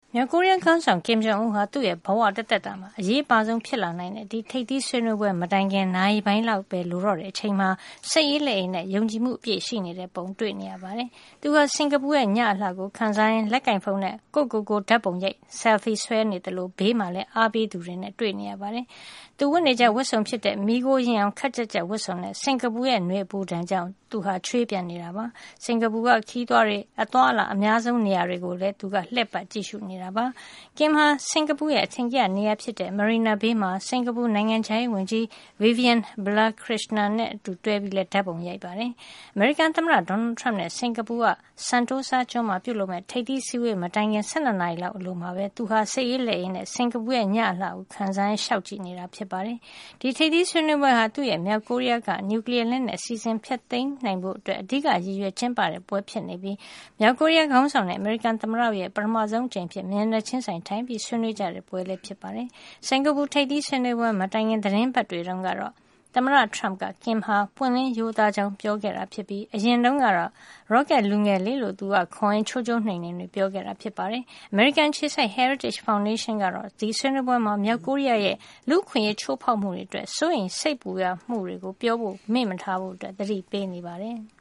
မြောက်ကိုရီးယားခေါင်းဆောင်ကင်ဂျုံအွန်းဟာသူ့ရဲ့ဘဝတသက်တာမှာအရေးပါဆုံးဖြစ်လာနိုင်တဲ့ဒီထိပ်သီးဆွေးနွေးပွဲမတိုင်ခင်နာရီပိုင်းလောက်ပဲလိုတော့တဲ့အချိန်မှာစိတ်အေးလက်အေးနဲ့ယုံကြည်မှုအပြည့်ရှိနေတဲ့ပုံတွေ့နေရပါတယ်။သူကစင်ကာပူရဲ့ညအလှကိုခန်းစားရင်လက်ကင်ဖုန်းနဲ့ကိုဓာတ်ပုံရိုက် selfie ဆွဲနေတယ်လို့ဘေးမှာလည်းအားပေးသူတွေနဲ့တွေ့နေရပါတယ်။သူဝတ်နေကြဝတ်စုံဖြစ်တဲ့မိကိုရင်အောင်ခက်ကြက်ကြက်ဝတ်စုံနဲ့စင်ကာပူရဲ့နှွေပူတန်းကြောင့်သူဟာချွေးပြန်နေတာပါ။စင်ကာပူကခီးသွားတွေအသွားအလာအများဆုံးနေရာတွေကိုလည်းသူကလှည့်ပတ်ကြည့်ရှုနေတာပါ။ကင်ဟာစင်ကာပူရဲ့အထင်ကြီးနေရာဖြစ်တဲ့ Marina Bay မှာစင်ကာပူနိုင်ငံခြားရေးဝန်ကြီး Vivian Balakrishnan နဲ့အတူတွဲပြီးလည်းဓာတ်ပုံရိုက်ပါတယ်။ အမေရိကန်သမ္မတ Donald Trump နဲ့စင်ကာပူက Sentosa ကျွန်းမှာပြုလုပ်မဲ့ထိပ်သီးစည်းဝေးမတိုင်ခင်12 နာရီလောက်အလိုမှာပဲသူဟာစိတ်အေးလက်အေးနဲ့စင်ကာပူရဲ့ညအလှကိုခံစားရင်းရှောက်ကြည့်နေတာဖြစ်ပါတယ်။ဒီထိပ်သီးဆွေးနွေးပွဲဟာသူ့ရဲ့မြောက်ကိုရီးယားကနျူကလ িয়ার လက်နက်အစီအစဉ်ဖျက်သိမ်းနိုင်ဖို့အတွက်အဓိကရည်ရွယ်ကျင်းပတဲ့ပွဲဖြစ်နေပြီးမြောက်ကိုရီးယားခေါင်းဆောင်နဲ့အမေရိကန်သမ္မတရဲ့ပထမဆုံးအကြိမ်ဖြစ်မျက်နှာချင်းဆိုင်ထိုင်ပြီးဆွေးနွေးကြတဲ့ပွဲလည်းဖြစ်ပါတယ်။စင်ကာပူထိပ်သီးဆွေးနွေးပွဲမတိုင်ခင်သတင်းပတ်တွေတုန်းကတော့သမ္မတ Trump ကကင်ဟာပွင့်လင်းရိုးသားကြောင်းပြောခဲ့တာဖြစ်ပြီးအရင်တုန်းကတော့ Rocket လူငယ်လေးလို့သူကခေါ်ရင်ချိုးချိုးနှိမ်နှိမ်တွေပြောခဲ့တာဖြစ်ပါတယ်။ American ခြေစိုက် Heritage Foundation ကတော့ဒီဆွေးနွေးပွဲမှာမြောက်ကိုရီးယားရဲ့လူ့အခွင့်အရေးချိုးဖောက်မှုတွေအတွက်စိုးရိမ်စိတ်ပူရမှုတွေကိုပြောဖို့မေ့မထားဖို့သတိပေးနေပါတယ်။